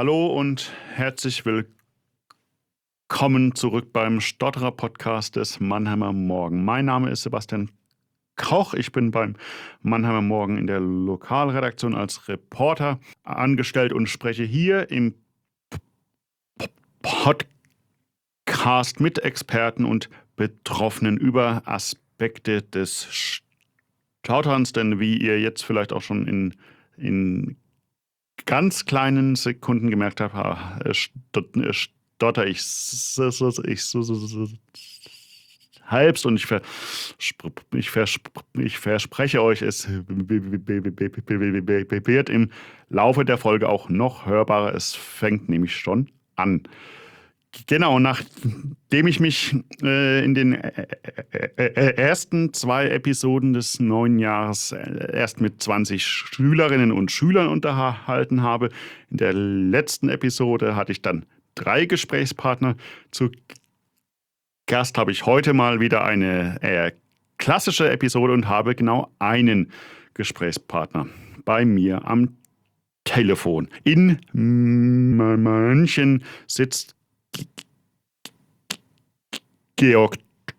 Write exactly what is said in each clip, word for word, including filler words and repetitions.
Hallo und herzlich willkommen zurück beim Stotterer-Podcast des Mannheimer Morgen. Mein Name ist Sebastian Koch. Ich bin beim Mannheimer Morgen in der Lokalredaktion als Reporter angestellt und spreche hier im Podcast mit Experten und Betroffenen über Aspekte des Stotterns, denn wie ihr jetzt vielleicht auch schon in, in ganz kleinen Sekunden gemerkt habt, stotter ich, ich halbst und ich, vers ich, vers ich verspreche euch, es wird im Laufe der Folge auch noch hörbarer. Es fängt nämlich schon an. Genau, nachdem ich mich äh, in den äh, äh, ersten zwei Episoden des neuen Jahres äh, erst mit zwanzig Schülerinnen und Schülern unterhalten habe, in der letzten Episode hatte ich dann drei Gesprächspartner. Zu Gast habe ich heute mal wieder eine äh, klassische Episode und habe genau einen Gesprächspartner bei mir am Telefon. In München sitzt Georg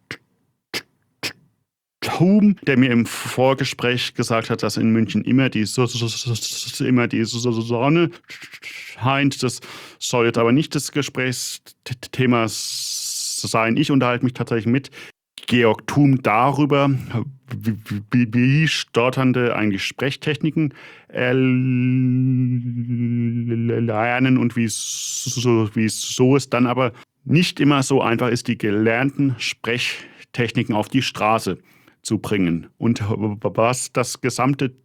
Thum, der mir im Vorgespräch gesagt hat, dass in München immer die, so immer die Sonne scheint. Das soll jetzt aber nicht das Gesprächsthema sein. Ich unterhalte mich tatsächlich mit Georg Thum darüber, wie, wie Stotternde eigentlich Sprechtechniken erlernen und wie so, wie so es dann aber nicht immer so einfach ist, die gelernten Sprechtechniken auf die Straße zu bringen. Und was das gesamte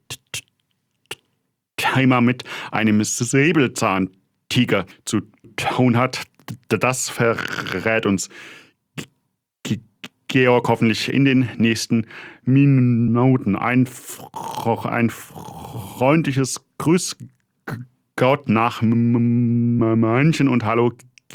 Thema mit einem Säbelzahntiger zu tun hat, das verrät uns Georg hoffentlich in den nächsten Minuten. Ein, ein freundliches Grüß Gott nach München und hallo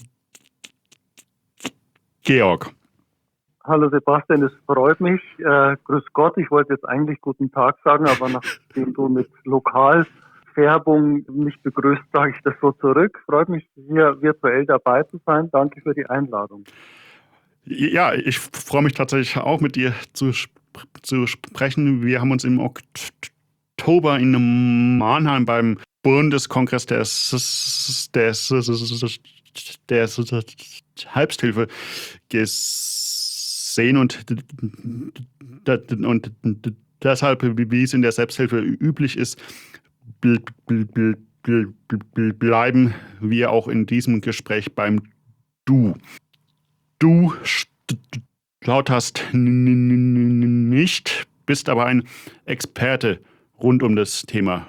Georg. Hallo Sebastian, es freut mich. Äh, grüß Gott, ich wollte jetzt eigentlich guten Tag sagen, aber nachdem du mit Lokalfärbung mich begrüßt, sage ich das so zurück. Freut mich, hier virtuell dabei zu sein. Danke für die Einladung. Ja, ich freue mich tatsächlich auch mit dir zu, zu sprechen. Wir haben uns im Oktober in Mannheim beim Bundeskongress der, der, der Selbsthilfe gesehen und, und deshalb, wie es in der Selbsthilfe üblich ist, bleiben wir auch in diesem Gespräch beim Du. Du stotterst nicht, bist aber ein Experte rund um das Thema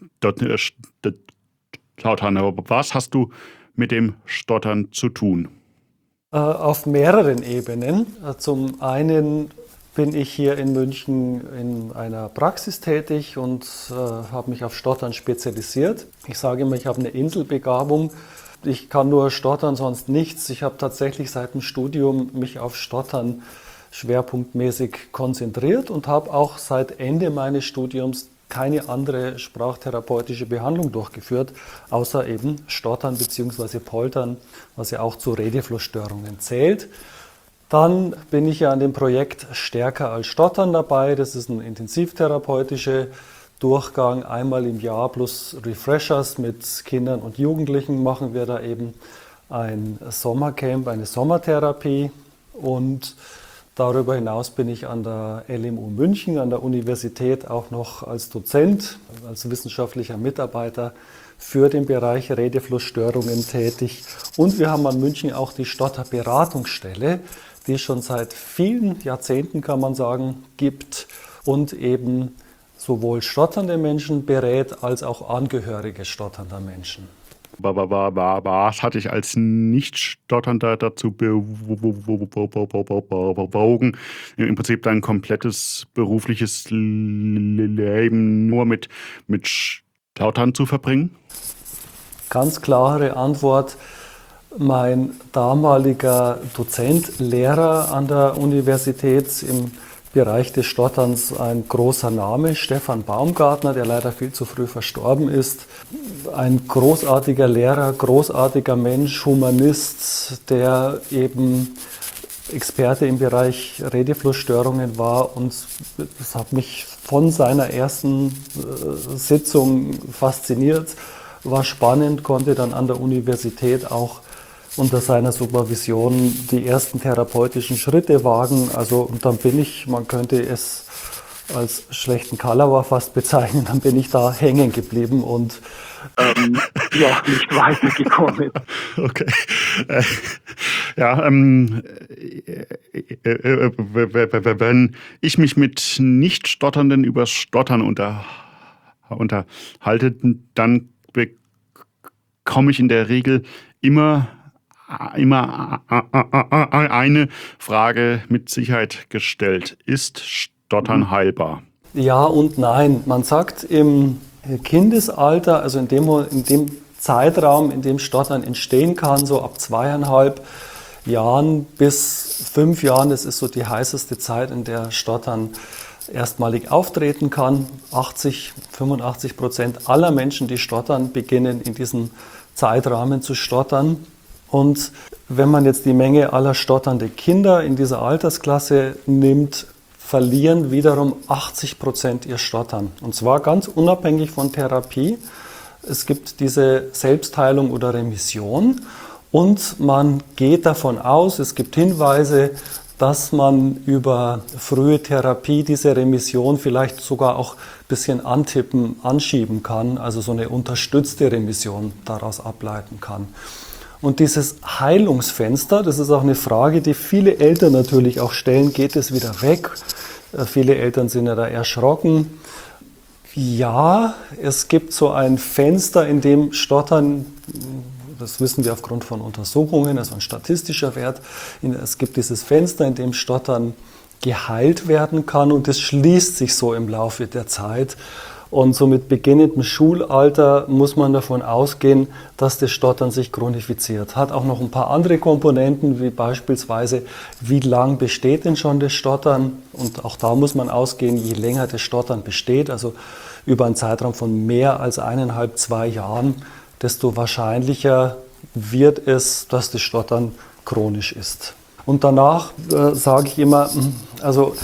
Stottern. Aber was hast du mit dem Stottern zu tun? Auf mehreren Ebenen. Zum einen bin ich hier in München in einer Praxis tätig und äh, habe mich auf Stottern spezialisiert. Ich sage immer, ich habe eine Inselbegabung. Ich kann nur stottern, sonst nichts. Ich habe tatsächlich seit dem Studium mich auf Stottern schwerpunktmäßig konzentriert und habe auch seit Ende meines Studiums keine andere sprachtherapeutische Behandlung durchgeführt, außer eben Stottern bzw. Poltern, was ja auch zu Redeflussstörungen zählt. Dann bin ich ja an dem Projekt Stärker als Stottern dabei. Das ist ein intensivtherapeutischer Durchgang. Einmal im Jahr plus Refreshers mit Kindern und Jugendlichen machen wir da eben ein Sommercamp, eine Sommertherapie. Und darüber hinaus bin ich an der L M U München, an der Universität auch noch als Dozent, als wissenschaftlicher Mitarbeiter für den Bereich Redeflussstörungen tätig. Und wir haben an München auch die Stotterberatungsstelle, die es schon seit vielen Jahrzehnten, kann man sagen, gibt und eben sowohl stotternde Menschen berät, als auch Angehörige stotternder Menschen. Was hat dich als Nicht-Stotternder dazu bewogen, im Prinzip dein komplettes berufliches Leben nur mit, mit Stottern zu verbringen? Ganz klare Antwort. Mein damaliger Dozent, Lehrer an der Universität im Bereich des Stotterns ein großer Name, Stefan Baumgartner, der leider viel zu früh verstorben ist. Ein großartiger Lehrer, großartiger Mensch, Humanist, der eben Experte im Bereich Redeflussstörungen war, und das hat mich von seiner ersten äh, Sitzung fasziniert, war spannend, konnte dann an der Universität auch unter seiner Supervision die ersten therapeutischen Schritte wagen. Also, und dann bin ich, man könnte es als schlechten Kalauer fast bezeichnen, dann bin ich da hängen geblieben und ähm, ja, nicht weitergekommen. Okay. Äh, ja, ähm, äh, äh, äh, wenn ich mich mit Nicht-Stotternden über Stottern unter, unterhalte, dann bekomme ich in der Regel immer, immer eine Frage mit Sicherheit gestellt. Ist Stottern heilbar? Ja und nein. Man sagt im Kindesalter, also in dem, in dem Zeitraum, in dem Stottern entstehen kann, so ab zweieinhalb Jahren bis fünf Jahren, das ist so die heißeste Zeit, in der Stottern erstmalig auftreten kann. achtzig, fünfundachtzig Prozent aller Menschen, die stottern, beginnen in diesem Zeitrahmen zu stottern. Und wenn man jetzt die Menge aller stotternde Kinder in dieser Altersklasse nimmt, verlieren wiederum achtzig Prozent ihr Stottern. Und zwar ganz unabhängig von Therapie. Es gibt diese Selbstheilung oder Remission und man geht davon aus, es gibt Hinweise, dass man über frühe Therapie diese Remission vielleicht sogar auch ein bisschen antippen, anschieben kann, also so eine unterstützte Remission daraus ableiten kann. Und dieses Heilungsfenster, das ist auch eine Frage, die viele Eltern natürlich auch stellen, geht es wieder weg? Äh, viele Eltern sind ja da erschrocken. Ja, es gibt so ein Fenster, in dem Stottern, das wissen wir aufgrund von Untersuchungen, also ein statistischer Wert, es gibt dieses Fenster, in dem Stottern geheilt werden kann, und das schließt sich so im Laufe der Zeit. Und so mit beginnendem Schulalter muss man davon ausgehen, dass das Stottern sich chronifiziert. Hat auch noch ein paar andere Komponenten, wie beispielsweise, wie lang besteht denn schon das Stottern? Und auch da muss man ausgehen, je länger das Stottern besteht, also über einen Zeitraum von mehr als eineinhalb, zwei Jahren, desto wahrscheinlicher wird es, dass das Stottern chronisch ist. Und danach äh, sage ich immer, also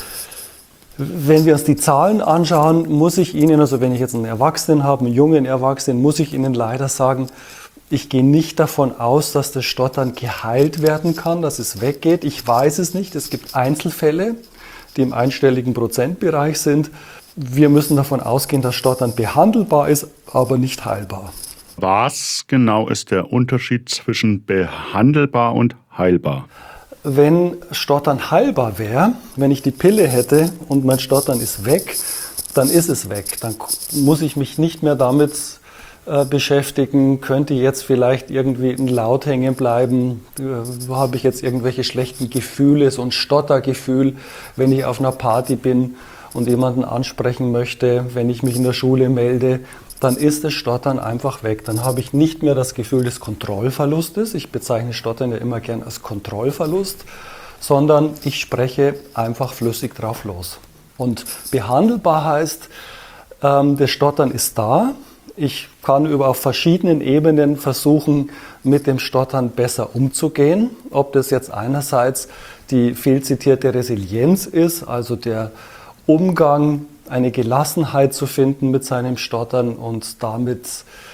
wenn wir uns die Zahlen anschauen, muss ich Ihnen, also wenn ich jetzt einen Erwachsenen habe, einen jungen Erwachsenen, muss ich Ihnen leider sagen, ich gehe nicht davon aus, dass das Stottern geheilt werden kann, dass es weggeht. Ich weiß es nicht. Es gibt Einzelfälle, die im einstelligen Prozentbereich sind. Wir müssen davon ausgehen, dass Stottern behandelbar ist, aber nicht heilbar. Was genau ist der Unterschied zwischen behandelbar und heilbar? Wenn Stottern heilbar wäre, wenn ich die Pille hätte und mein Stottern ist weg, dann ist es weg. Dann muss ich mich nicht mehr damit äh, beschäftigen, könnte jetzt vielleicht irgendwie ein Laut hängen bleiben, äh, habe ich jetzt irgendwelche schlechten Gefühle, so ein Stottergefühl, wenn ich auf einer Party bin und jemanden ansprechen möchte, wenn ich mich in der Schule melde, dann ist das Stottern einfach weg. Dann habe ich nicht mehr das Gefühl des Kontrollverlustes. Ich bezeichne Stottern ja immer gern als Kontrollverlust, sondern ich spreche einfach flüssig drauf los. Und behandelbar heißt, ähm, das Stottern ist da. Ich kann über auf verschiedenen Ebenen versuchen, mit dem Stottern besser umzugehen. Ob das jetzt einerseits die viel zitierte Resilienz ist, also der Umgang, eine Gelassenheit zu finden mit seinem Stottern und damit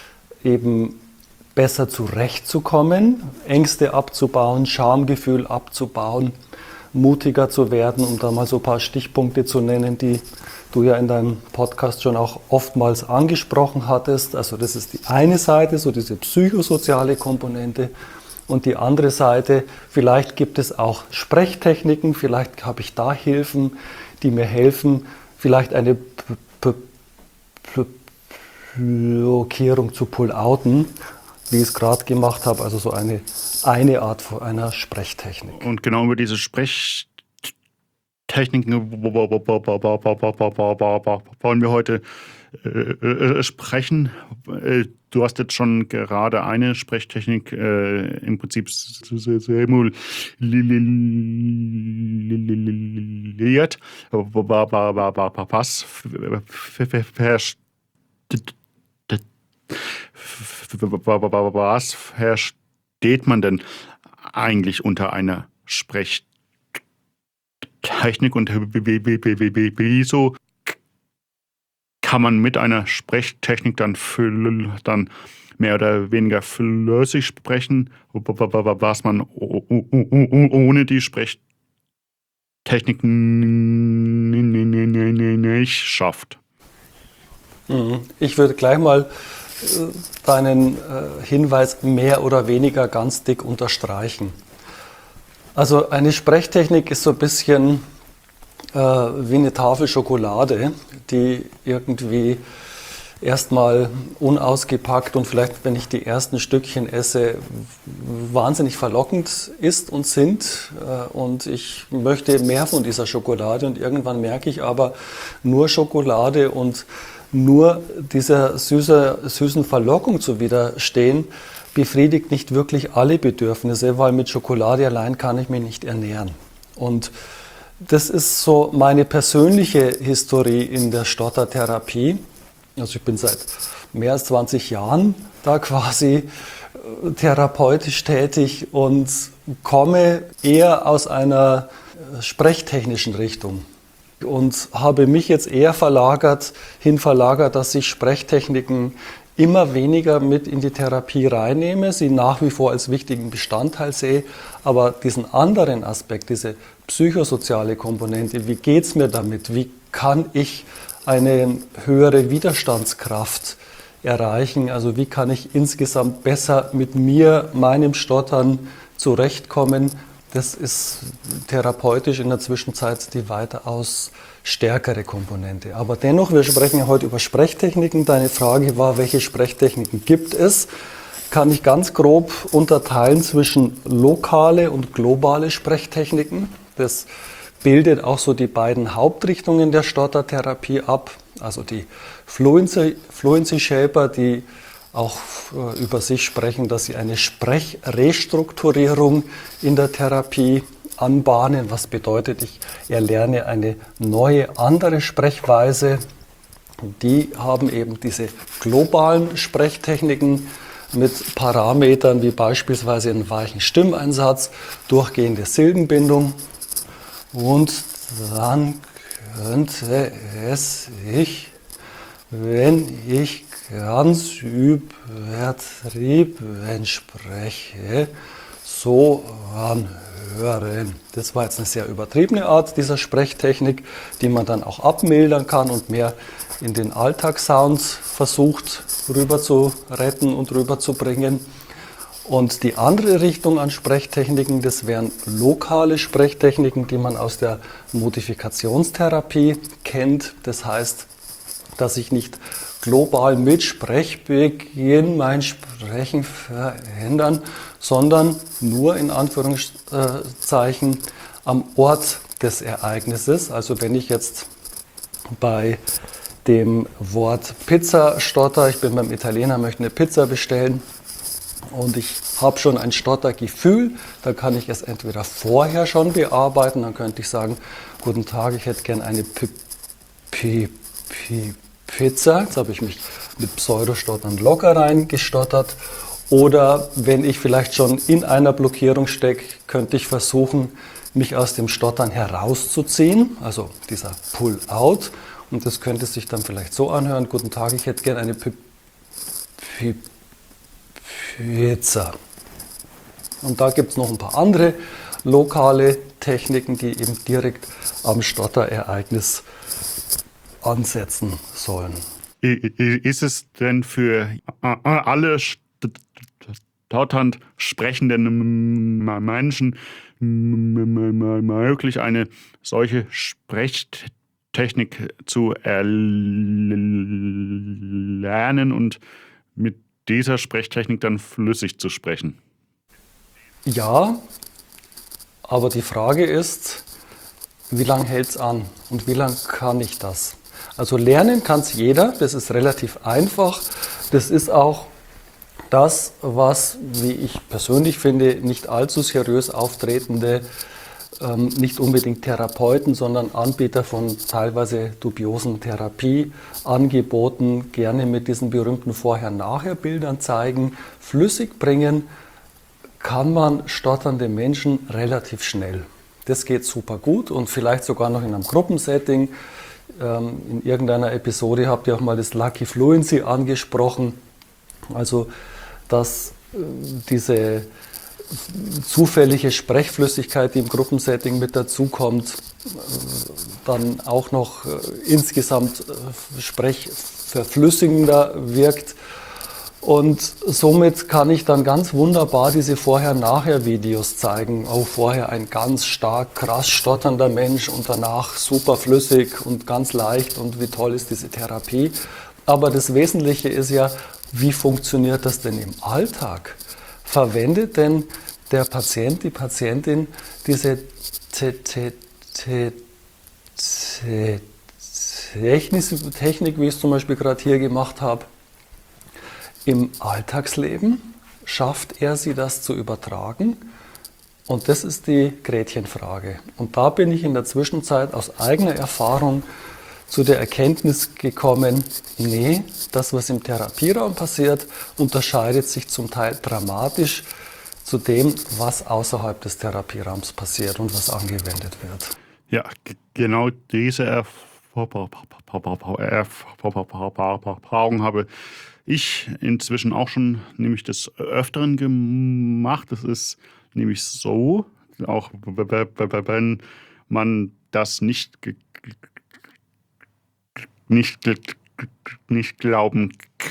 eben besser zurechtzukommen, Ängste abzubauen, Schamgefühl abzubauen, mutiger zu werden, um da mal so ein paar Stichpunkte zu nennen, die du ja in deinem Podcast schon auch oftmals angesprochen hattest. Also das ist die eine Seite, so diese psychosoziale Komponente. Und die andere Seite, vielleicht gibt es auch Sprechtechniken, vielleicht habe ich da Hilfen, die mir helfen, vielleicht eine Blockierung zu pull-outen, wie ich es gerade gemacht habe, also so eine, eine Art von einer Sprechtechnik. Und genau über diese Sprechtechniken wollen wir heute äh, sprechen. Du hast jetzt schon gerade eine Sprechtechnik äh, im Prinzip verliert, was was versteht man denn eigentlich unter einer Sprechtechnik und wieso kann man mit einer Sprechtechnik dann, dann mehr oder weniger flüssig sprechen, was man ohne die Sprechtechnik nicht schafft? Ich würde gleich mal deinen Hinweis mehr oder weniger ganz dick unterstreichen. Also eine Sprechtechnik ist so ein bisschen äh, wie eine Tafel Schokolade, die irgendwie erstmal unausgepackt und vielleicht, wenn ich die ersten Stückchen esse, wahnsinnig verlockend ist und sind. Und ich möchte mehr von dieser Schokolade und irgendwann merke ich aber, nur Schokolade und nur dieser süße, süßen Verlockung zu widerstehen, befriedigt nicht wirklich alle Bedürfnisse, weil mit Schokolade allein kann ich mich nicht ernähren. Und das ist so meine persönliche Historie in der Stottertherapie. Also ich bin seit mehr als zwanzig Jahren da quasi therapeutisch tätig und komme eher aus einer sprechtechnischen Richtung und habe mich jetzt eher verlagert, hin verlagert, dass ich Sprechtechniken immer weniger mit in die Therapie reinnehme, sie nach wie vor als wichtigen Bestandteil sehe, aber diesen anderen Aspekt, diese psychosoziale Komponente, wie geht es mir damit, wie kann ich eine höhere Widerstandskraft erreichen, also wie kann ich insgesamt besser mit mir, meinem Stottern zurechtkommen, das ist therapeutisch in der Zwischenzeit die weitaus stärkere Komponente. Aber dennoch, wir sprechen ja heute über Sprechtechniken. Deine Frage war, welche Sprechtechniken gibt es? Kann ich ganz grob unterteilen zwischen lokale und globale Sprechtechniken. Das bildet auch so die beiden Hauptrichtungen der Stottertherapie ab. Also die Fluency, Fluency Shaper, die auch äh, über sich sprechen, dass sie eine Sprechrestrukturierung in der Therapie anbahnen. Was bedeutet, ich erlerne eine neue, andere Sprechweise. Die haben eben diese globalen Sprechtechniken mit Parametern wie beispielsweise einen weichen Stimmeinsatz, durchgehende Silbenbindung. Und dann könnte es sich, wenn ich ganz übertrieben spreche, so anhören. Das war jetzt eine sehr übertriebene Art dieser Sprechtechnik, die man dann auch abmildern kann und mehr in den Alltagssounds versucht rüber zu retten und rüber zu bringen. Und die andere Richtung an Sprechtechniken, das wären lokale Sprechtechniken, die man aus der Modifikationstherapie kennt. Das heißt, dass ich nicht global mit Sprechbeginn mein Sprechen verändern, sondern nur in Anführungszeichen am Ort des Ereignisses. Also wenn ich jetzt bei dem Wort Pizza stotter, ich bin beim Italiener, möchte eine Pizza bestellen und ich habe schon ein Stottergefühl, dann kann ich es entweder vorher schon bearbeiten, dann könnte ich sagen, guten Tag, ich hätte gern eine P P P Pizza. Jetzt habe ich mich mit Pseudostottern locker reingestottert. Oder wenn ich vielleicht schon in einer Blockierung stecke, könnte ich versuchen, mich aus dem Stottern herauszuziehen, also dieser Pull-out. Und das könnte sich dann vielleicht so anhören, guten Tag, ich hätte gerne eine P P Pizza. Und da gibt es noch ein paar andere lokale Techniken, die eben direkt am Stotterereignis ansetzen sollen. Ist es denn für alle stotternd sprechenden Menschen möglich, eine solche Sprechtechnik zu erlernen und mit dieser Sprechtechnik dann flüssig zu sprechen? Ja, aber die Frage ist, wie lange hält es an und wie lange kann ich das? Also lernen kann es jeder, das ist relativ einfach. Das ist auch das, was, wie ich persönlich finde, nicht allzu seriös auftretende ähm, nicht unbedingt Therapeuten, sondern Anbieter von teilweise dubiosen Therapieangeboten gerne mit diesen berühmten Vorher-Nachher-Bildern zeigen. Flüssig bringen kann man stotternde Menschen relativ schnell. Das geht super gut und vielleicht sogar noch in einem Gruppensetting. Ähm, in irgendeiner Episode habt ihr auch mal das Lucky Fluency angesprochen. Also, dass äh, diese zufällige Sprechflüssigkeit, die im Gruppensetting mit dazukommt, dann auch noch äh, insgesamt äh, sprechverflüssigender wirkt. Und somit kann ich dann ganz wunderbar diese Vorher-Nachher-Videos zeigen. Auch vorher ein ganz stark, krass stotternder Mensch und danach super flüssig und ganz leicht und wie toll ist diese Therapie. Aber das Wesentliche ist ja, wie funktioniert das denn im Alltag? Verwendet denn der Patient, die Patientin diese Technik, Technik, wie ich es zum Beispiel gerade hier gemacht habe, im Alltagsleben? Schafft er sie, das zu übertragen? Und das ist die Gretchenfrage. Und da bin ich in der Zwischenzeit aus eigener Erfahrung zu der Erkenntnis gekommen, nee, das, was im Therapieraum passiert, unterscheidet sich zum Teil dramatisch zu dem, was außerhalb des Therapieraums passiert und was angewendet wird. Ja, g- genau diese Erfahrung habe ich inzwischen auch schon nämlich des Öfteren gemacht. Es ist nämlich so, auch wenn man das nicht ge- nicht, nicht glauben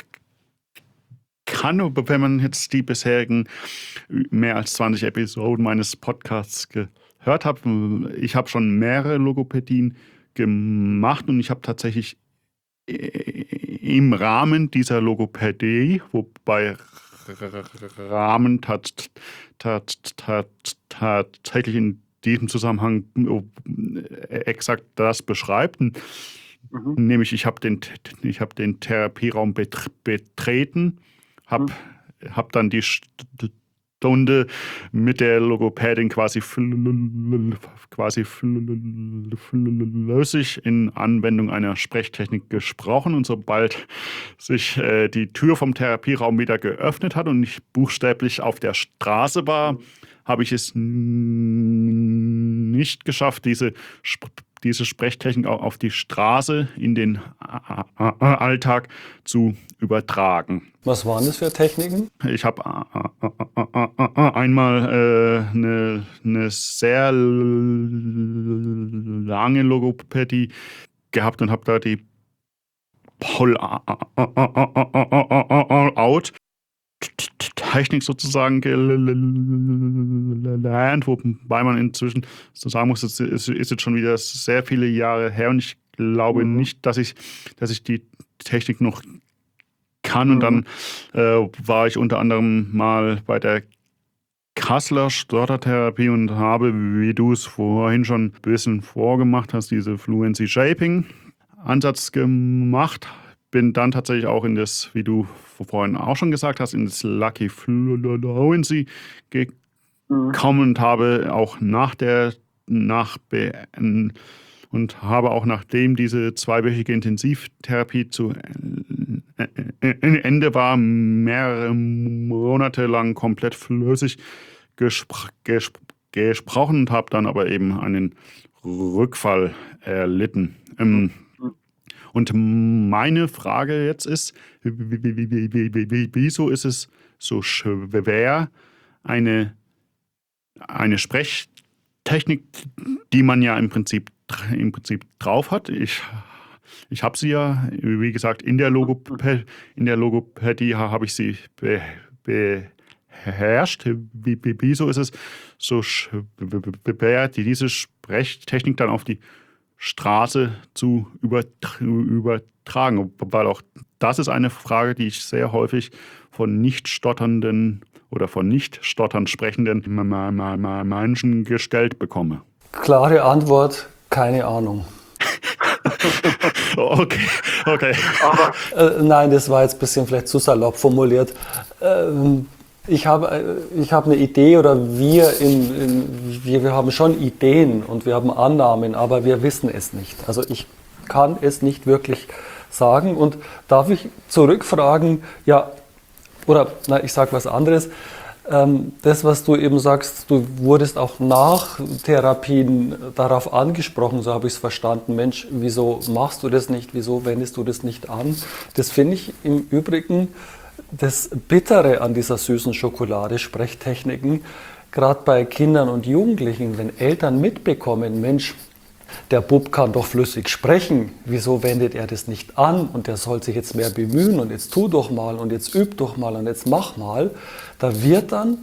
kann, wenn man jetzt die bisherigen mehr als zwanzig Episoden meines Podcasts gehört hat. Ich habe schon mehrere Logopädien gemacht und ich habe tatsächlich im Rahmen dieser Logopädie, wobei Rahmen tat, tat, tat, tatsächlich in diesem Zusammenhang exakt das beschreibt. Mhm. Nämlich ich habe den, ich hab den Therapieraum betreten, habe mhm. hab dann die Stunde mit der Logopädin quasi, fl- quasi flüssig in Anwendung einer Sprechtechnik gesprochen. Und sobald sich äh, die Tür vom Therapieraum wieder geöffnet hat und ich buchstäblich auf der Straße war, habe ich es nicht geschafft, diese Sp- diese Sprechtechnik auch auf die Straße in den Alltag zu übertragen. Was waren das für Techniken? Ich habe einmal äh, eine, eine sehr lange Logopädie gehabt und habe da die Pull-out Technik sozusagen gelernt, wobei man inzwischen so sagen muss, es ist jetzt schon wieder sehr viele Jahre her und ich glaube mhm. nicht, dass ich, dass ich die Technik noch kann. Mhm. Und dann äh, war ich unter anderem mal bei der Kasseler Stottertherapie und habe, wie du es vorhin schon ein bisschen vorgemacht hast, diese Fluency Shaping Ansatz gemacht. Bin dann tatsächlich auch in das, wie du vorhin auch schon gesagt hast, in das Lucky Fluency gekommen mhm. und habe auch nach der, nach und habe auch nachdem diese zweiwöchige Intensivtherapie zu Ende war, mehrere Monate lang komplett flüssig gespr- gespr- gesprochen und habe dann aber eben einen Rückfall erlitten. Ähm, Und meine Frage jetzt ist, wieso ist es so schwer, eine, eine Sprechtechnik, die man ja im Prinzip, im Prinzip drauf hat. Ich, ich habe sie ja, wie gesagt, in der, Logopä- in der Logopädie habe ich sie be, beherrscht. Wieso ist es so schwer, diese Sprechtechnik dann auf die Straße zu übertragen, weil auch das ist eine Frage, die ich sehr häufig von nicht stotternden oder von nicht stotternd sprechenden Menschen gestellt bekomme. Klare Antwort, keine Ahnung. Okay, okay. Aber, äh, nein, das war jetzt ein bisschen vielleicht zu salopp formuliert. Ähm, Ich habe, ich habe eine Idee oder wir, in, in, wir, wir haben schon Ideen und wir haben Annahmen, aber wir wissen es nicht. Also ich kann es nicht wirklich sagen. Und darf ich zurückfragen, ja, oder na, ich sage was anderes, ähm, das, was du eben sagst, du wurdest auch nach Therapien darauf angesprochen, so habe ich es verstanden, Mensch, wieso machst du das nicht, wieso wendest du das nicht an? Das finde ich im Übrigen das Bittere an dieser süßen Schokolade, Sprechtechniken, gerade bei Kindern und Jugendlichen, wenn Eltern mitbekommen, Mensch, der Bub kann doch flüssig sprechen, wieso wendet er das nicht an und der soll sich jetzt mehr bemühen und jetzt tu doch mal und jetzt üb doch mal und jetzt mach mal, da wird dann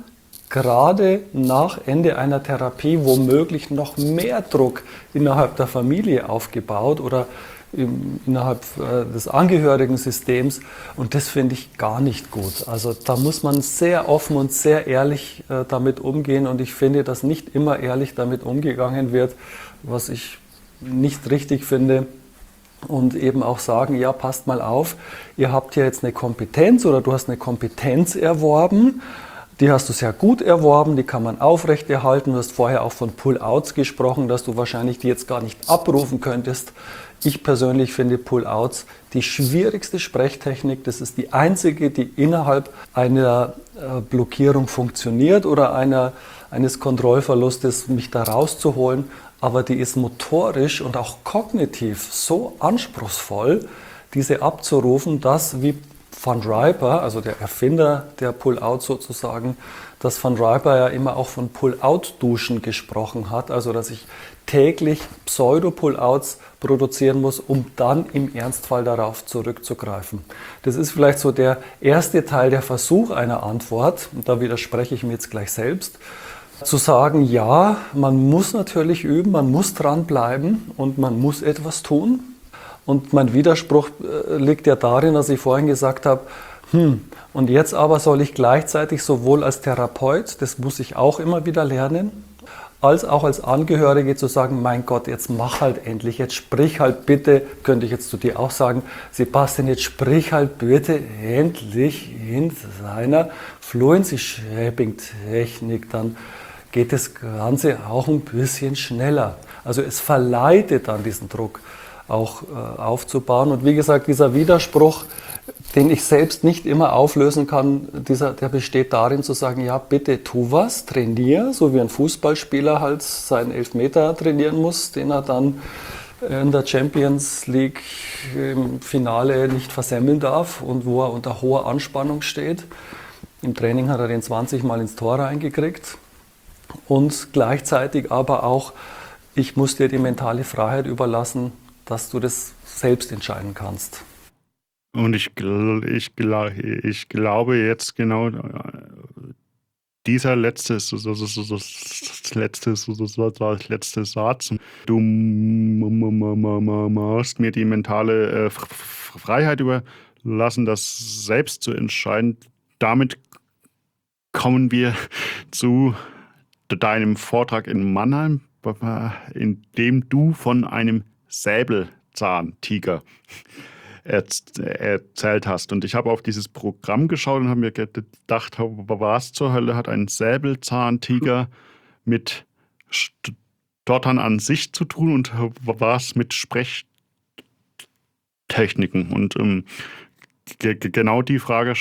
gerade nach Ende einer Therapie womöglich noch mehr Druck innerhalb der Familie aufgebaut oder innerhalb des Angehörigensystems und das finde ich gar nicht gut. Also da muss man sehr offen und sehr ehrlich damit umgehen und ich finde, dass nicht immer ehrlich damit umgegangen wird, was ich nicht richtig finde und eben auch sagen, ja, passt mal auf, ihr habt ja jetzt eine Kompetenz oder du hast eine Kompetenz erworben, die hast du sehr gut erworben, die kann man aufrechterhalten. Du hast vorher auch von Pull-Outs gesprochen, dass du wahrscheinlich die jetzt gar nicht abrufen könntest. Ich persönlich finde Pull-Outs die schwierigste Sprechtechnik. Das ist die einzige, die innerhalb einer Blockierung funktioniert oder einer, eines Kontrollverlustes, mich da rauszuholen. Aber die ist motorisch und auch kognitiv so anspruchsvoll, diese abzurufen, dass wie Van Riper, also der Erfinder der Pull-Out sozusagen, dass Van Riper ja immer auch von Pull-Out-Duschen gesprochen hat, also dass ich täglich Pseudo-Pull-Outs produzieren muss, um dann im Ernstfall darauf zurückzugreifen. Das ist vielleicht so der erste Teil, der Versuch einer Antwort, und da widerspreche ich mir jetzt gleich selbst, zu sagen, ja, man muss natürlich üben, man muss dranbleiben und man muss etwas tun. Und mein Widerspruch liegt ja darin, dass ich vorhin gesagt habe, hm, und jetzt aber soll ich gleichzeitig sowohl als Therapeut, das muss ich auch immer wieder lernen, als auch als Angehörige zu sagen, mein Gott, jetzt mach halt endlich, jetzt sprich halt bitte, könnte ich jetzt zu dir auch sagen, Sebastian, jetzt sprich halt bitte endlich in seiner Fluency Shaping Technik, dann geht das Ganze auch ein bisschen schneller. Also es verleitet dann diesen Druck auch äh, aufzubauen. Und wie gesagt, dieser Widerspruch, den ich selbst nicht immer auflösen kann, dieser, der besteht darin zu sagen, ja bitte tu was, trainier, so wie ein Fußballspieler halt seinen Elfmeter trainieren muss, den er dann in der Champions League im Finale nicht versemmeln darf und wo er unter hoher Anspannung steht. Im Training hat er den zwanzig Mal ins Tor reingekriegt. Und gleichzeitig aber auch, ich muss dir die mentale Freiheit überlassen, dass du das selbst entscheiden kannst. Und ich, ich, ich glaube jetzt genau, dieser letzte, so, so, so, so, letzte, so, so, so, letzte Satz, du musst mir die mentale äh, Freiheit überlassen, das selbst zu entscheiden. Damit kommen wir zu deinem Vortrag in Mannheim, in dem du von einem Säbelzahntiger erzählt hast. Und ich habe auf dieses Programm geschaut und habe mir gedacht, was zur Hölle hat ein Säbelzahntiger mit Stottern an sich zu tun und was mit Sprechtechniken? Und ähm, genau die Frage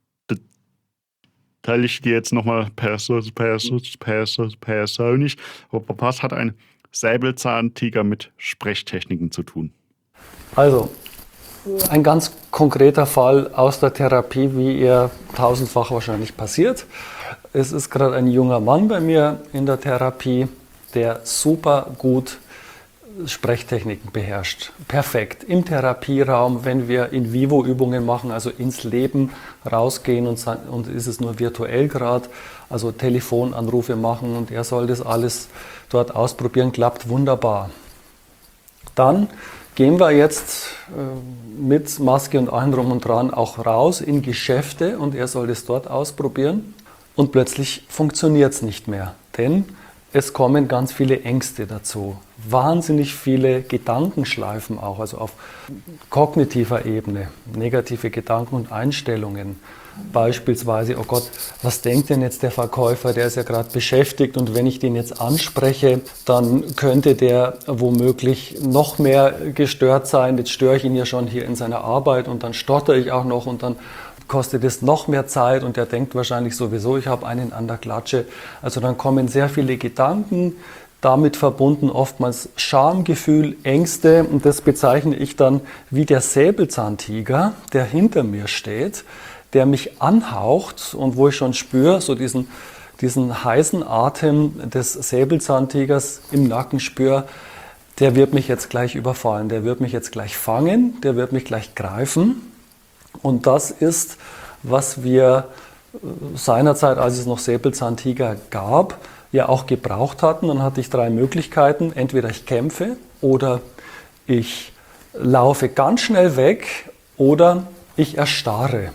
stelle ich dir jetzt nochmal pers- pers- pers- persönlich. Was hat ein Säbelzahntiger mit Sprechtechniken zu tun? Also, ein ganz konkreter Fall aus der Therapie, wie er tausendfach wahrscheinlich passiert. Es ist gerade ein junger Mann bei mir in der Therapie, der super gut Sprechtechniken beherrscht. Perfekt. Im Therapieraum, wenn wir In-vivo-Übungen machen, also ins Leben rausgehen und, und ist es nur virtuell gerade, also Telefonanrufe machen und er soll das alles dort ausprobieren, klappt wunderbar. Dann gehen wir jetzt äh, mit Maske und allem drum und dran auch raus in Geschäfte und er soll das dort ausprobieren und plötzlich funktioniert es nicht mehr, denn es kommen ganz viele Ängste dazu, wahnsinnig viele Gedankenschleifen auch, also auf kognitiver Ebene, negative Gedanken und Einstellungen. Beispielsweise, oh Gott, was denkt denn jetzt der Verkäufer, der ist ja gerade beschäftigt und wenn ich den jetzt anspreche, dann könnte der womöglich noch mehr gestört sein. Jetzt störe ich ihn ja schon hier in seiner Arbeit und dann stotter ich auch noch und dann kostet es noch mehr Zeit und der denkt wahrscheinlich sowieso, ich habe einen an der Klatsche. Also dann kommen sehr viele Gedanken, damit verbunden oftmals Schamgefühl, Ängste und das bezeichne ich dann wie der Säbelzahntiger, der hinter mir steht, der mich anhaucht und wo ich schon spüre, so diesen, diesen heißen Atem des Säbelzahntigers im Nacken spüre, der wird mich jetzt gleich überfallen, der wird mich jetzt gleich fangen, der wird mich gleich greifen. Und das ist, was wir seinerzeit, als es noch Säbelzahntiger gab, ja auch gebraucht hatten. Dann hatte ich drei Möglichkeiten. Entweder ich kämpfe oder ich laufe ganz schnell weg oder ich erstarre.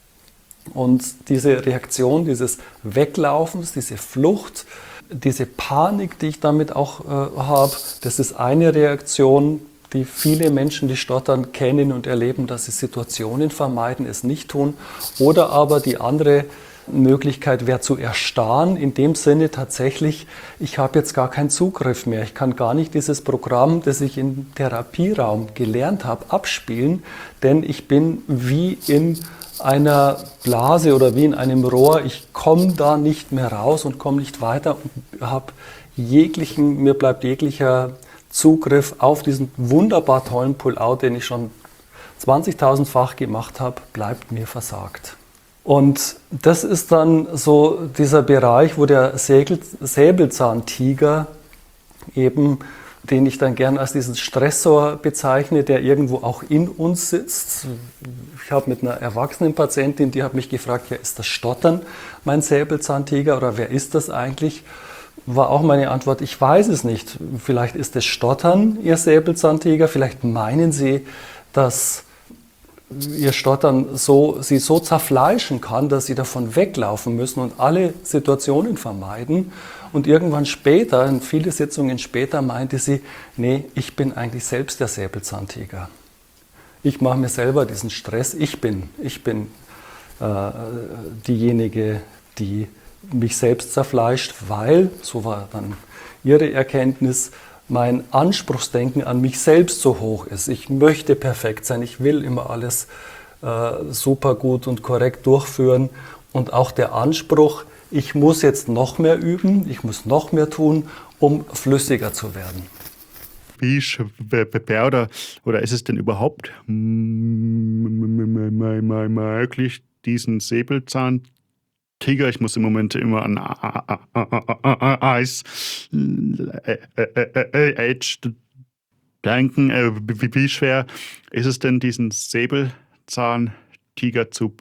Und diese Reaktion dieses Weglaufens, diese Flucht, diese Panik, die ich damit auch äh, habe, das ist eine Reaktion, die viele Menschen, die stottern, kennen und erleben, dass sie Situationen vermeiden, es nicht tun. Oder aber die andere Möglichkeit wäre zu erstarren, in dem Sinne tatsächlich, ich habe jetzt gar keinen Zugriff mehr. Ich kann gar nicht dieses Programm, das ich im Therapieraum gelernt habe, abspielen, denn ich bin wie in einer Blase oder wie in einem Rohr. Ich komme da nicht mehr raus und komme nicht weiter und habe jeglichen, mir bleibt jeglicher Zugriff auf diesen wunderbar tollen Pull-out, den ich schon zwanzigtausendfach gemacht habe, bleibt mir versagt. Und das ist dann so dieser Bereich, wo der Säbelzahntiger eben, den ich dann gern als diesen Stressor bezeichne, der irgendwo auch in uns sitzt. Ich habe mit einer erwachsenen Patientin, die hat mich gefragt, ja, ist das Stottern mein Säbelzahntiger oder wer ist das eigentlich? War auch meine Antwort, ich weiß es nicht. Vielleicht ist es Stottern, Ihr Säbelzahntiger, vielleicht meinen Sie, dass Ihr Stottern so, Sie so zerfleischen kann, dass Sie davon weglaufen müssen und alle Situationen vermeiden. Und irgendwann später, viele Sitzungen später, meinte sie, nee, ich bin eigentlich selbst der Säbelzahntiger. Ich mache mir selber diesen Stress, ich bin, ich bin äh, diejenige, die mich selbst zerfleischt, weil, so war dann ihre Erkenntnis, mein Anspruchsdenken an mich selbst so hoch ist. Ich möchte perfekt sein, ich will immer alles äh, super gut und korrekt durchführen. Und auch der Anspruch, ich muss jetzt noch mehr üben, ich muss noch mehr tun, um flüssiger zu werden. Wie schwer oder, oder ist es denn überhaupt möglich, diesen Säbelzahn Tiger, ich muss im Moment immer an Ice Age denken. Wie schwer ist es denn, diesen Säbelzahntiger zu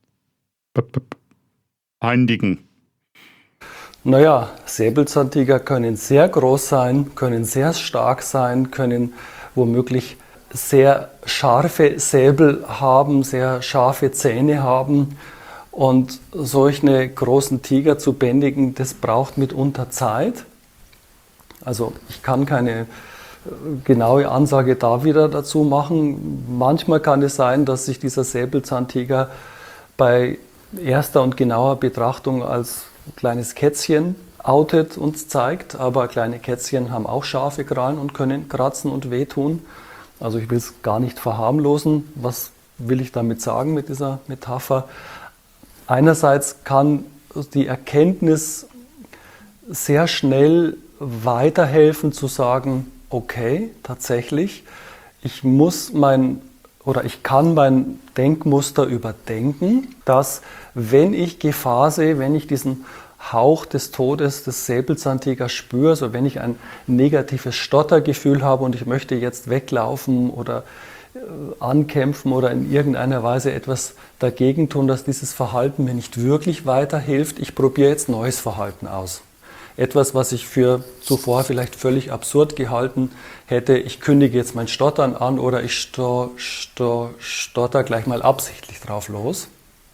bändigen? Naja, Säbelzahntiger können sehr groß sein, können sehr stark sein, können womöglich sehr scharfe Säbel haben, sehr scharfe Zähne haben. Und solche großen Tiger zu bändigen, das braucht mitunter Zeit. Also ich kann keine genaue Ansage da wieder dazu machen. Manchmal kann es sein, dass sich dieser Säbelzahntiger bei erster und genauer Betrachtung als kleines Kätzchen outet und zeigt. Aber kleine Kätzchen haben auch scharfe Krallen und können kratzen und wehtun. Also ich will es gar nicht verharmlosen. Was will ich damit sagen mit dieser Metapher? Einerseits kann die Erkenntnis sehr schnell weiterhelfen zu sagen, okay, tatsächlich, ich muss mein oder ich kann mein Denkmuster überdenken, dass wenn ich Gefahr sehe, wenn ich diesen Hauch des Todes des Säbelzahntigers spüre, also wenn ich ein negatives Stottergefühl habe und ich möchte jetzt weglaufen oder ankämpfen oder in irgendeiner Weise etwas dagegen tun, dass dieses Verhalten mir nicht wirklich weiterhilft. Ich probiere jetzt neues Verhalten aus. Etwas, was ich für zuvor vielleicht völlig absurd gehalten hätte. Ich kündige jetzt mein Stottern an oder ich sto, sto, stotter gleich mal absichtlich drauf los.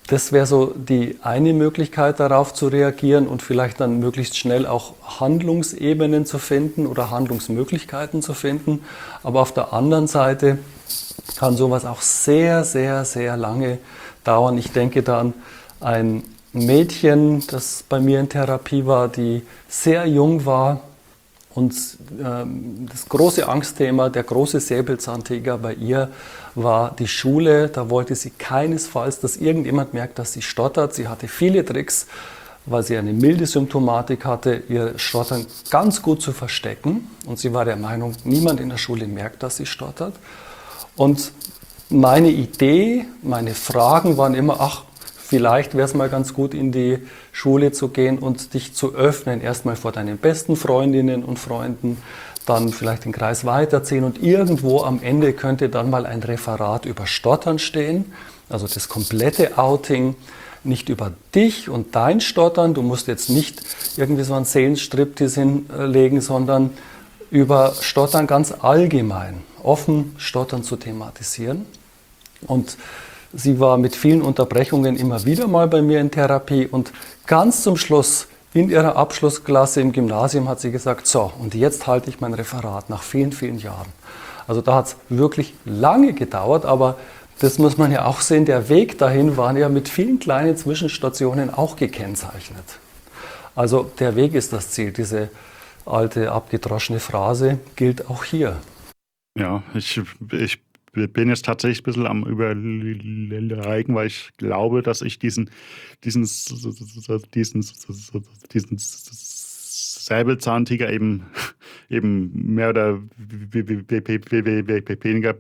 Das wäre so die eine Möglichkeit, darauf zu reagieren und vielleicht dann möglichst schnell auch Handlungsebenen zu finden oder Handlungsmöglichkeiten zu finden. Aber auf der anderen Seite kann sowas auch sehr, sehr, sehr lange dauern. Ich denke da an ein Mädchen, das bei mir in Therapie war, die sehr jung war. Und ähm, das große Angstthema, der große Säbelzahntiger bei ihr war die Schule. Da wollte sie keinesfalls, dass irgendjemand merkt, dass sie stottert. Sie hatte viele Tricks, weil sie eine milde Symptomatik hatte, ihr Stottern ganz gut zu verstecken. Und sie war der Meinung, niemand in der Schule merkt, dass sie stottert. Und meine Idee, meine Fragen waren immer, ach, vielleicht wäre es mal ganz gut, in die Schule zu gehen und dich zu öffnen, erstmal vor deinen besten Freundinnen und Freunden, dann vielleicht den Kreis weiterziehen und irgendwo am Ende könnte dann mal ein Referat über Stottern stehen, also das komplette Outing, nicht über dich und dein Stottern, du musst jetzt nicht irgendwie so einen Seelenstriptease hinlegen, sondern über Stottern ganz allgemein, offen Stottern zu thematisieren. Und sie war mit vielen Unterbrechungen immer wieder mal bei mir in Therapie und ganz zum Schluss in ihrer Abschlussklasse im Gymnasium hat sie gesagt, so, und jetzt halte ich mein Referat nach vielen, vielen Jahren. Also da hat es wirklich lange gedauert, aber das muss man ja auch sehen, der Weg dahin war ja mit vielen kleinen Zwischenstationen auch gekennzeichnet. Also der Weg ist das Ziel, diese alte abgedroschene Phrase gilt auch hier. Ja, ich, ich bin jetzt tatsächlich ein bisschen am Überlegen, weil ich glaube, dass ich diesen, diesen, diesen, diesen Säbelzahntiger eben, eben mehr oder weniger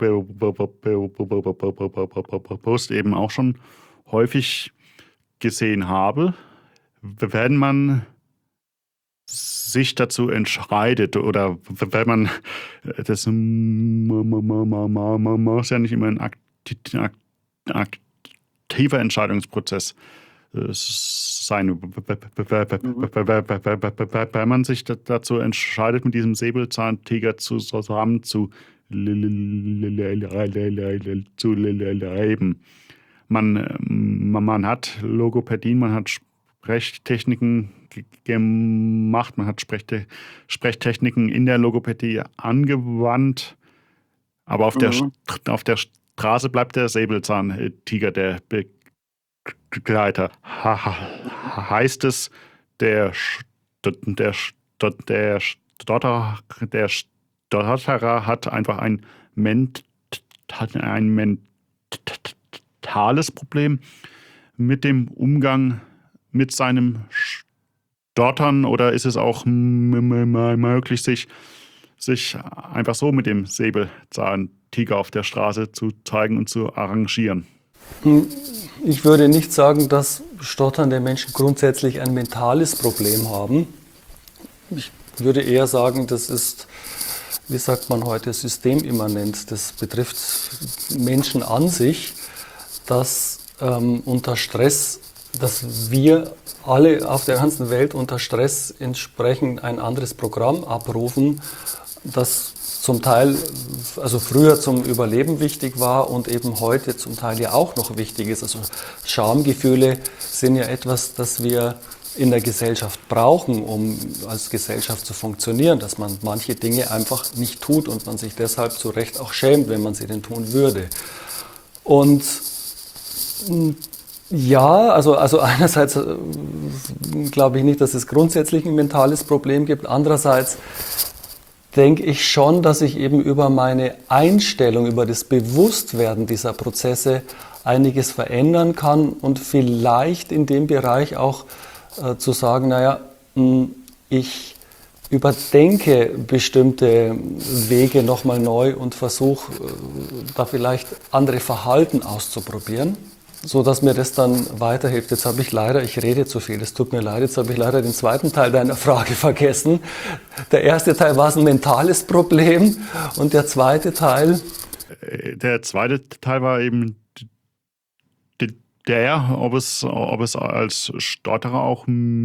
bewusst eben auch schon häufig gesehen habe. Wenn man sich dazu entscheidet oder wenn man, das muss ja nicht immer ein aktiver Entscheidungsprozess sein. Wenn man sich dazu entscheidet, mit diesem Säbelzahntiger zusammen zu leben. Man, man hat Logopädien, man hat Sprechtechniken gemacht, man hat Sprechte, Sprechtechniken in der Logopädie angewandt, aber auf, mhm. der, auf der Straße bleibt der Säbelzahntiger der Begleiter. Heißt es, der, der, der, Stotter, der Stotterer hat einfach ein, Ment, ein mentales Problem mit dem Umgang mit seinem Stottern, oder ist es auch möglich, sich, sich einfach so mit dem Säbelzahntiger auf der Straße zu zeigen und zu arrangieren? Ich würde nicht sagen, dass stotternde Menschen grundsätzlich ein mentales Problem haben. Ich würde eher sagen, das ist, wie sagt man heute, systemimmanent. Das betrifft Menschen an sich, dass ähm, unter Stress, dass wir alle auf der ganzen Welt unter Stress entsprechend ein anderes Programm abrufen, das zum Teil, also früher zum Überleben wichtig war und eben heute zum Teil ja auch noch wichtig ist. Also Schamgefühle sind ja etwas, das wir in der Gesellschaft brauchen, um als Gesellschaft zu funktionieren, dass man manche Dinge einfach nicht tut und man sich deshalb zu Recht auch schämt, wenn man sie denn tun würde. Und ja, also, also einerseits äh, glaube ich nicht, dass es grundsätzlich ein mentales Problem gibt. Andererseits denke ich schon, dass ich eben über meine Einstellung, über das Bewusstwerden dieser Prozesse einiges verändern kann und vielleicht in dem Bereich auch äh, zu sagen, naja, mh, ich überdenke bestimmte Wege nochmal neu und versuche äh, da vielleicht andere Verhalten auszuprobieren, so dass mir das dann weiterhilft. Jetzt habe ich leider, ich rede zu viel, es tut mir leid, jetzt habe ich leider den zweiten Teil deiner Frage vergessen. Der erste Teil war ein mentales Problem und der zweite Teil? Der zweite Teil war eben der, ob es, ob es als Stotterer auch,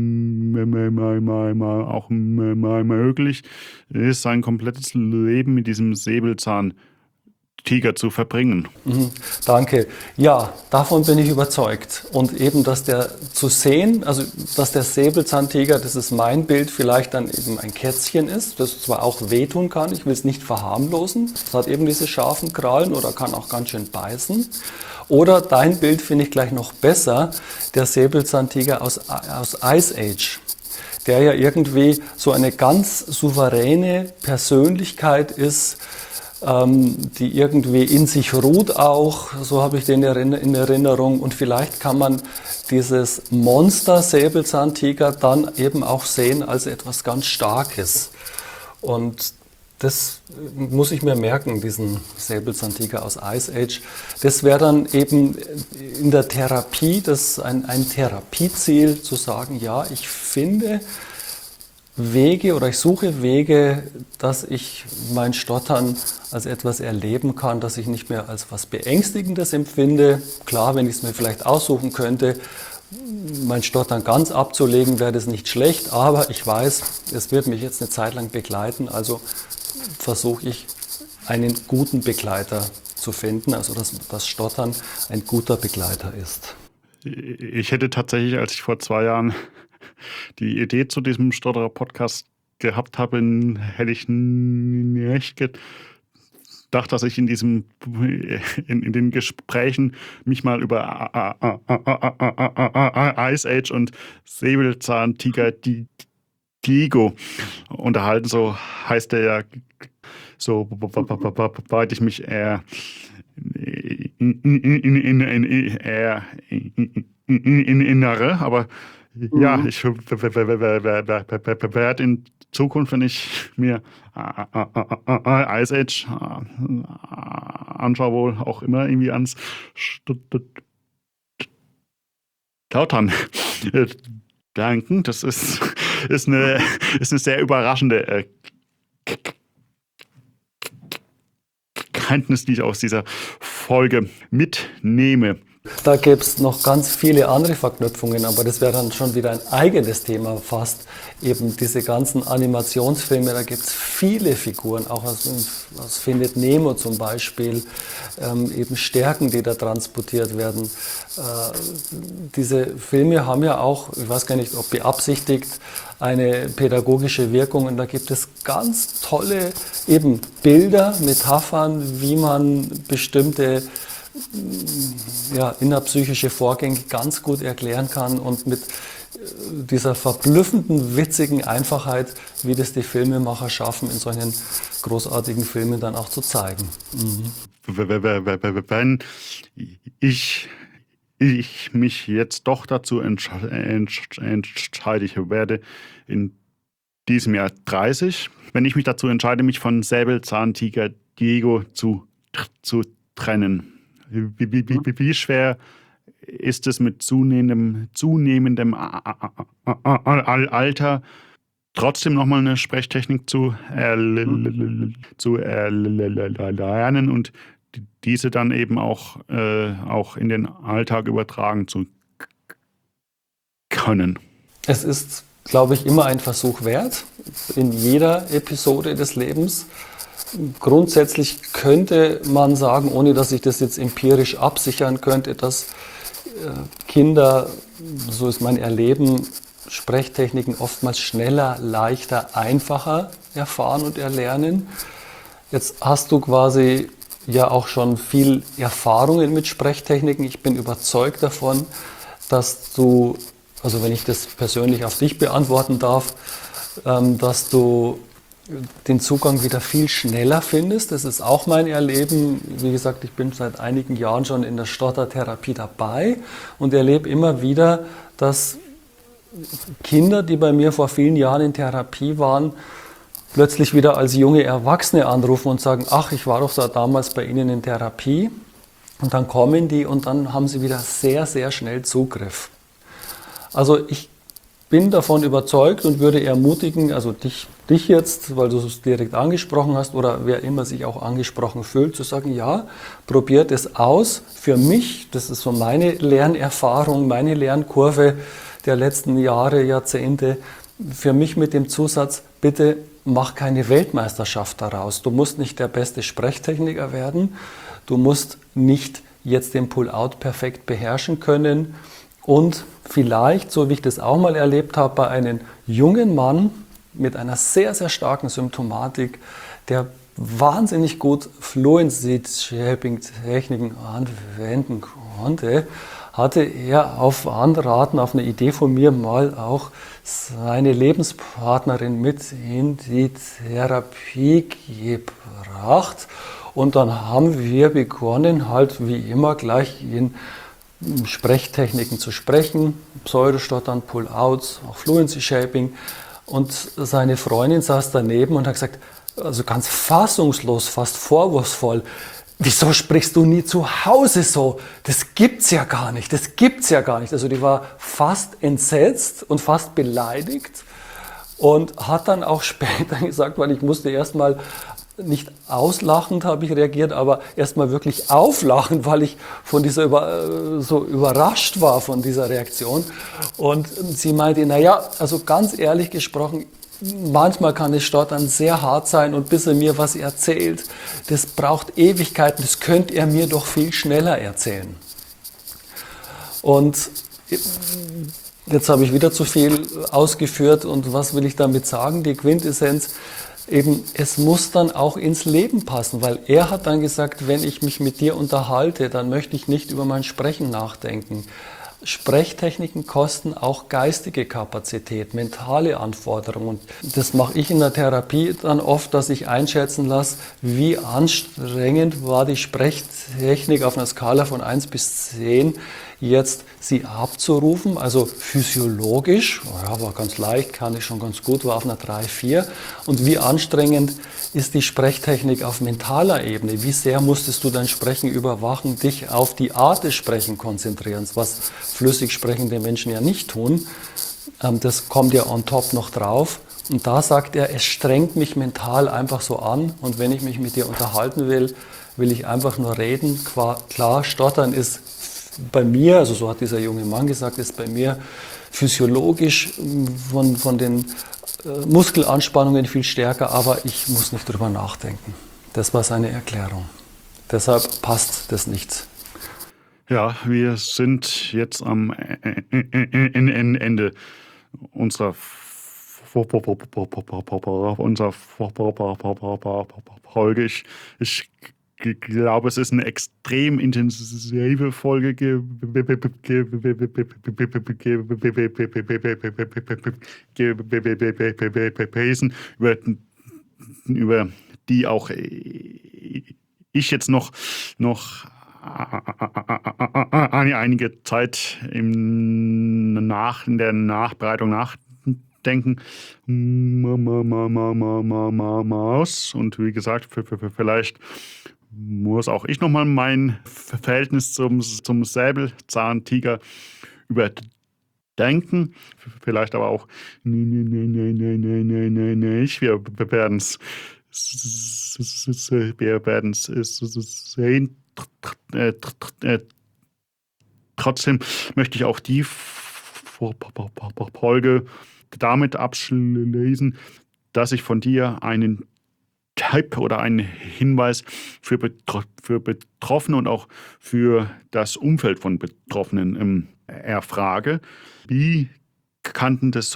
auch möglich ist, sein komplettes Leben mit diesem Säbelzahntiger Tiger zu verbringen. Mhm, danke. Ja, davon bin ich überzeugt. Und eben, dass der zu sehen, also dass der Säbelzahntiger, das ist mein Bild, vielleicht dann eben ein Kätzchen ist, das zwar auch wehtun kann, ich will es nicht verharmlosen, es hat eben diese scharfen Krallen oder kann auch ganz schön beißen. Oder dein Bild finde ich gleich noch besser, der Säbelzahntiger aus, aus Ice Age, der ja irgendwie so eine ganz souveräne Persönlichkeit ist, die irgendwie in sich ruht auch, so habe ich den in Erinnerung. Und vielleicht kann man dieses Monster Säbelzahntiger dann eben auch sehen als etwas ganz Starkes. Und das muss ich mir merken, diesen Säbelzahntiger aus Ice Age. Das wäre dann eben in der Therapie, das ein, ein Therapieziel, zu sagen, ja, ich finde Wege oder ich suche Wege, dass ich mein Stottern als etwas erleben kann, dass ich nicht mehr als was Beängstigendes empfinde. Klar, wenn ich es mir vielleicht aussuchen könnte, mein Stottern ganz abzulegen, wäre das nicht schlecht, aber ich weiß, es wird mich jetzt eine Zeit lang begleiten, also versuche ich einen guten Begleiter zu finden, also dass das Stottern ein guter Begleiter ist. Ich hätte tatsächlich, als ich vor zwei Jahren die Idee zu diesem Stotterer-Podcast gehabt habe, hätte ich nicht gedacht, dass ich in diesem in, in den Gesprächen mich mal über Ice Age und Säbelzahntiger Diego unterhalten. So heißt der ja, so weit ich mich eher erinnere, aber ja, ich werde in Zukunft, wenn ich mir Ice Age anschaue, wohl auch immer irgendwie ans Stottern denken. Das ist, ist, eine, ist eine sehr überraschende Kenntnis, die ich aus dieser Folge mitnehme. Da gäbe es noch ganz viele andere Verknüpfungen, aber das wäre dann schon wieder ein eigenes Thema fast. Eben diese ganzen Animationsfilme, da gibt es viele Figuren, auch aus, aus Findet Nemo zum Beispiel, ähm, eben Stärken, die da transportiert werden. Äh, diese Filme haben ja auch, ich weiß gar nicht, ob beabsichtigt, eine pädagogische Wirkung, und da gibt es ganz tolle eben Bilder, Metaphern, wie man bestimmte ja, innerpsychische Vorgänge ganz gut erklären kann und mit dieser verblüffenden, witzigen Einfachheit, wie das die Filmemacher schaffen, in solchen großartigen Filmen dann auch zu zeigen. Mhm. Wenn ich, ich mich jetzt doch dazu entsche- entscheide, ich werde in diesem Jahr dreißig, wenn ich mich dazu entscheide, mich von Säbelzahntiger Diego zu, zu trennen. Wie, wie, wie, wie schwer ist es mit zunehmendem, zunehmendem Alter trotzdem nochmal eine Sprechtechnik zu, erl- zu erlernen und diese dann eben auch, äh, auch in den Alltag übertragen zu können? Es ist, glaube ich, immer ein Versuch wert, in jeder Episode des Lebens. Grundsätzlich könnte man sagen, ohne dass ich das jetzt empirisch absichern könnte, dass Kinder, so ist mein Erleben, Sprechtechniken oftmals schneller, leichter, einfacher erfahren und erlernen. Jetzt hast du quasi ja auch schon viel Erfahrungen mit Sprechtechniken. Ich bin überzeugt davon, dass du, also wenn ich das persönlich auf dich beantworten darf, dass du den Zugang wieder viel schneller findest. Das ist auch mein Erleben. Wie gesagt, ich bin seit einigen Jahren schon in der Stottertherapie dabei und erlebe immer wieder, dass Kinder, die bei mir vor vielen Jahren in Therapie waren, plötzlich wieder als junge Erwachsene anrufen und sagen, ach, ich war doch da damals bei Ihnen in Therapie. Und dann kommen die und dann haben sie wieder sehr, sehr schnell Zugriff. Also ich bin davon überzeugt und würde ermutigen, also dich, dich jetzt, weil du es direkt angesprochen hast oder wer immer sich auch angesprochen fühlt, zu sagen, ja, probiert es aus. Für mich, das ist so meine Lernerfahrung, meine Lernkurve der letzten Jahre, Jahrzehnte, für mich mit dem Zusatz, bitte mach keine Weltmeisterschaft daraus. Du musst nicht der beste Sprechtechniker werden, du musst nicht jetzt den Pull-out perfekt beherrschen können und vielleicht, so wie ich das auch mal erlebt habe, bei einem jungen Mann mit einer sehr, sehr starken Symptomatik, der wahnsinnig gut Fluency-Shaping-Techniken anwenden konnte, hatte er auf Anraten, auf eine Idee von mir mal auch seine Lebenspartnerin mit in die Therapie gebracht. Und dann haben wir begonnen, halt wie immer gleich in Sprechtechniken zu sprechen, Pseudostottern, Pull-outs, auch Fluency-Shaping. Und seine Freundin saß daneben und hat gesagt, also ganz fassungslos, fast vorwurfsvoll, wieso sprichst du nie zu Hause so? Das gibt's ja gar nicht, das gibt's ja gar nicht. Also die war fast entsetzt und fast beleidigt und hat dann auch später gesagt, weil ich musste erstmal nicht auslachend habe ich reagiert, aber erstmal wirklich auflachen, weil ich von dieser über, so überrascht war von dieser Reaktion. Und sie meinte, naja, also ganz ehrlich gesprochen, manchmal kann das Stottern sehr hart sein und bis er mir was erzählt, das braucht Ewigkeiten, das könnt ihr mir doch viel schneller erzählen. Und jetzt habe ich wieder zu viel ausgeführt und was will ich damit sagen? Die Quintessenz, eben, es muss dann auch ins Leben passen, weil er hat dann gesagt, wenn ich mich mit dir unterhalte, dann möchte ich nicht über mein Sprechen nachdenken. Sprechtechniken kosten auch geistige Kapazität, mentale Anforderungen. Und das mache ich in der Therapie dann oft, dass ich einschätzen lasse, wie anstrengend war die Sprechtechnik auf einer Skala von eins bis zehn, jetzt sie abzurufen, also physiologisch, ja, war ganz leicht, kann ich schon ganz gut, war auf einer drei, vier. Und wie anstrengend ist die Sprechtechnik auf mentaler Ebene? Wie sehr musstest du dein Sprechen überwachen, dich auf die Art des Sprechens konzentrieren, was flüssig sprechende Menschen ja nicht tun. Das kommt ja on top noch drauf. Und da sagt er, es strengt mich mental einfach so an. Und wenn ich mich mit dir unterhalten will, will ich einfach nur reden. Klar, Stottern ist bei mir, also so hat dieser junge Mann gesagt, ist bei mir physiologisch von, von den äh, Muskelanspannungen viel stärker, aber ich muss nicht drüber nachdenken. Das war seine Erklärung. Deshalb passt das nicht. Ja, wir sind jetzt am Ende unserer unserer Folge. Ich, ich Ich glaube, es ist eine extrem intensive Folge gewesen, über, über die auch ich jetzt noch, noch einige Zeit im Nach, in der Nachbereitung nachdenken muss. Und wie gesagt, vielleicht muss auch ich nochmal mein Verhältnis zum, zum Säbelzahntiger überdenken. Vielleicht aber auch nicht. Wir werden es wir werden es sehen. Trotzdem möchte ich auch die Folge damit abschließen, dass ich von dir einen Tipp oder einen Hinweis für, Betro- für Betroffene und auch für das Umfeld von Betroffenen ähm, erfrage. Wie kann das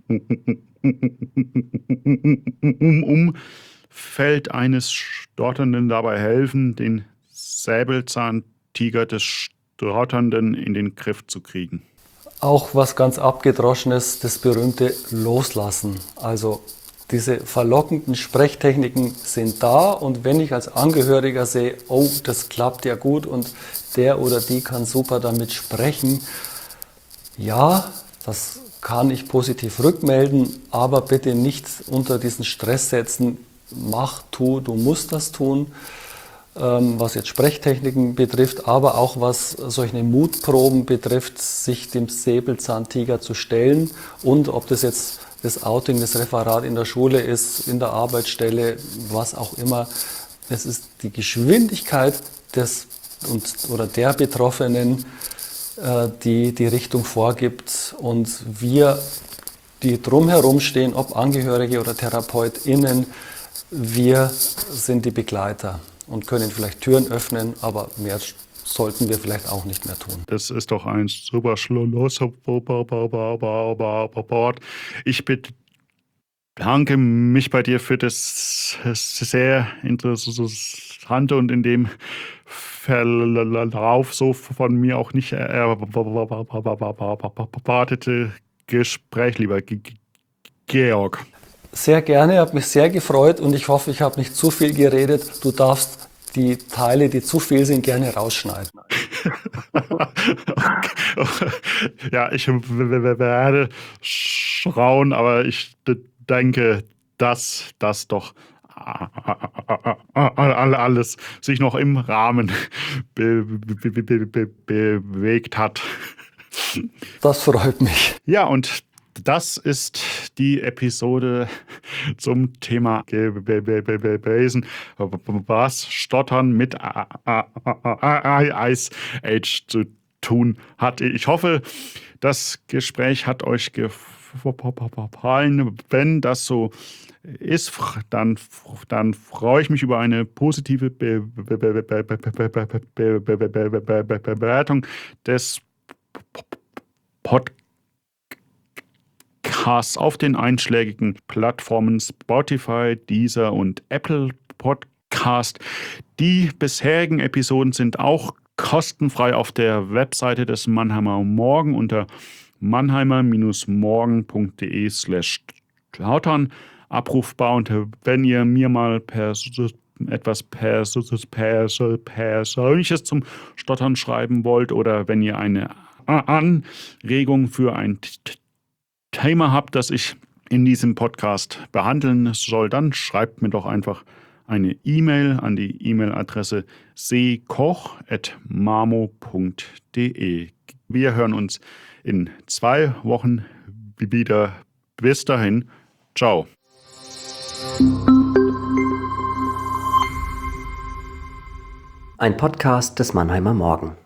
Umfeld eines Stotternden dabei helfen, den Säbelzahntiger des Stotternden in den Griff zu kriegen? Auch was ganz Abgedroschenes, das berühmte Loslassen. Also diese verlockenden Sprechtechniken sind da und wenn ich als Angehöriger sehe, oh, das klappt ja gut und der oder die kann super damit sprechen, ja, das kann ich positiv rückmelden, aber bitte nicht unter diesen Stress setzen, mach, tu, du musst das tun, ähm, was jetzt Sprechtechniken betrifft, aber auch was solche Mutproben betrifft, sich dem Säbelzahntiger zu stellen und ob das jetzt das Outing, das Referat in der Schule ist, in der Arbeitsstelle, was auch immer. Es ist die Geschwindigkeit des und, oder der Betroffenen, äh, die die Richtung vorgibt. Und wir die drumherum stehen, ob Angehörige oder TherapeutInnen, wir sind die Begleiter und können vielleicht Türen öffnen, aber mehr sollten wir vielleicht auch nicht mehr tun. Das ist doch ein super Schlusswort. Ich bedanke mich bei dir für das sehr interessante und in dem Verlauf so von mir auch nicht erwartete Gespräch, lieber Georg. Sehr gerne, hat mich sehr gefreut und ich hoffe, ich habe nicht zu viel geredet. Du darfst die Teile, die zu viel sind, gerne rausschneiden. Ja, ich werde schauen, aber ich denke, dass das doch alles sich noch im Rahmen be be be be bewegt hat. Das freut mich. Ja, und das ist die Episode zum Thema gewesen, was Stottern mit Ice Age zu tun hat. Ich hoffe, das Gespräch hat euch gefallen. Wenn das so ist, dann, dann freue ich mich über eine positive Bewertung des Podcasts auf den einschlägigen Plattformen Spotify, Deezer und Apple Podcast. Die bisherigen Episoden sind auch kostenfrei auf der Webseite des Mannheimer Morgen unter mannheimer-morgen.de slash Stottern abrufbar. Und wenn ihr mir mal per etwas Persönliches zum Stottern schreiben wollt oder wenn ihr eine Anregung für ein Thema habt, das ich in diesem Podcast behandeln soll, dann schreibt mir doch einfach eine E-Mail an die E-Mail-Adresse seekoch at mamo punkt de. Wir hören uns in zwei Wochen wieder. Bis dahin, ciao. Ein Podcast des Mannheimer Morgen.